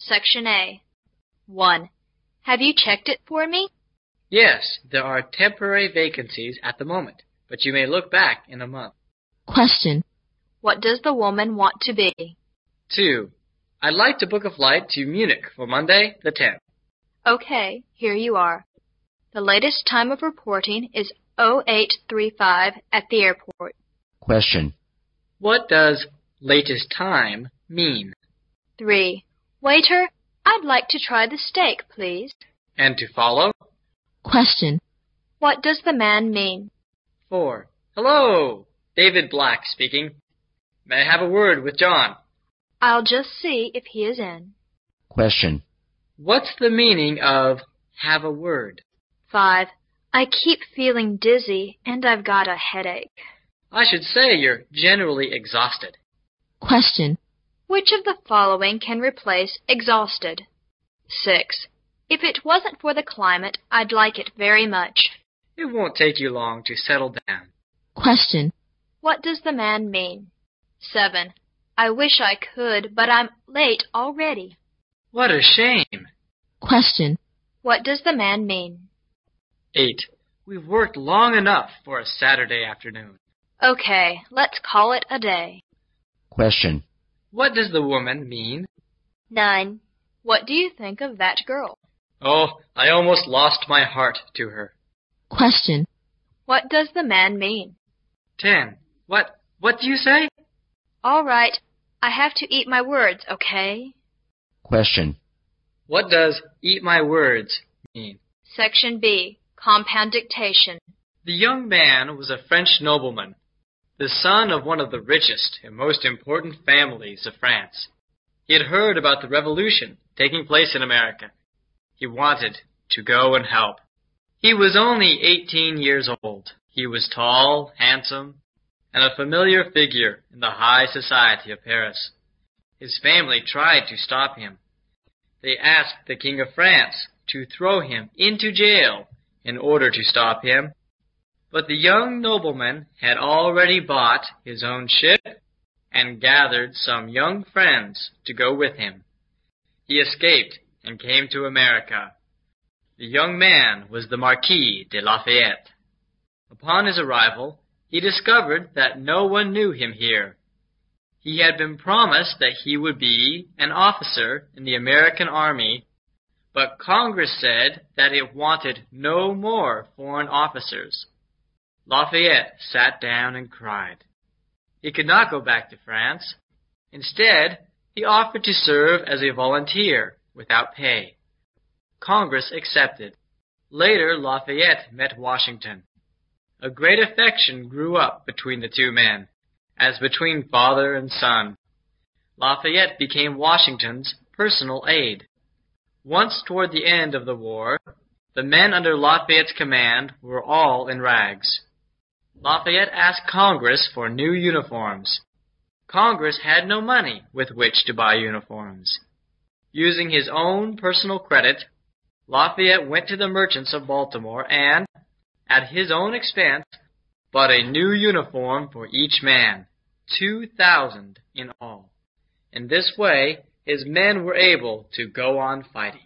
Section A. 1. Have you checked it for me? Yes, there are temporary vacancies at the moment, but you may look back in a month. Question. What does the woman want to be? 2. I'd like to book a flight to Munich for Monday, the 10th. Okay, here you are. The latest time of reporting is 0835 at the airport. Question. What does latest time mean? 3. Waiter, I'd like to try the steak, please. And to follow? Question. What does the man mean? 4. Hello, David Black speaking. May I have a word with John? I'll just see if he is in. Question. What's the meaning of have a word? 5. I keep feeling dizzy and I've got a headache. I should say you're generally exhausted. Question. Which of the following can replace exhausted? 6. If it wasn't for the climate, I'd like it very much. It won't take you long to settle down. Question. What does the man mean? 7. I wish I could, but I'm late already. What a shame. Question. What does the man mean? 8. We've worked long enough for a Saturday afternoon. Okay, let's call it a day. Question. What does the woman mean? 9. What do you think of that girl? Oh, I almost lost my heart to her. Question. What does the man mean? 10. What do you say? All right, I have to eat my words, okay? Question. What does eat my words mean? Section B. Compound dictation. The young man was a French nobleman, the son of one of the richest and most important families of France. He had heard about the revolution taking place in America. He wanted to go and help. He was only 18 years old. He was tall, handsome, and a familiar figure in the high society of Paris. His family tried to stop him. They asked the King of France to throw him into jail in order to stop him. But the young nobleman had already bought his own ship and gathered some young friends to go with him. He escaped and came to America. The young man was the Marquis de Lafayette. Upon his arrival, he discovered that no one knew him here. He had been promised that he would be an officer in the American army, but Congress said that it wanted no more foreign officers. Lafayette sat down and cried. He could not go back to France. Instead, he offered to serve as a volunteer without pay. Congress accepted. Later, Lafayette met Washington. A great affection grew up between the two men, as between father and son. Lafayette became Washington's personal aide. Once toward the end of the war, the men under Lafayette's command were all in rags. Lafayette asked Congress for new uniforms. Congress had no money with which to buy uniforms. Using his own personal credit, Lafayette went to the merchants of Baltimore and, at his own expense, bought a new uniform for each man, 2,000 in all. In this way, his men were able to go on fighting.